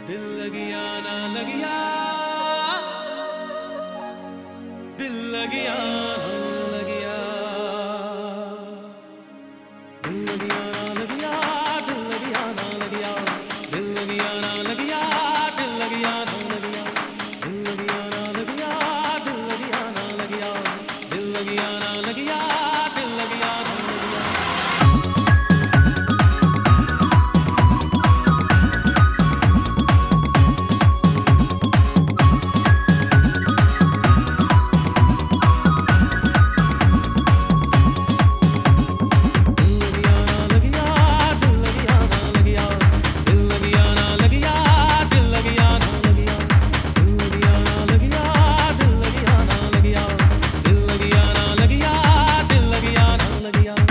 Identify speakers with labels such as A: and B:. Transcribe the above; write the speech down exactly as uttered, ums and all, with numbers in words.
A: दिल लगिया ना लगिया, दिल लगिया ना लगिया, दिल लगिया ना लगिया, दिल लगिया ना लगिया, दिल लगिया ना लगिया, दिल लगिया ना लगिया, दिल लगिया ना लगिया, दिल लगिया ना लगिया, दिल लगिया ना लगिया, दिल लगिया ना लगिया। दिल लगिया ना लगिया, दिल लगिया ना लगिया।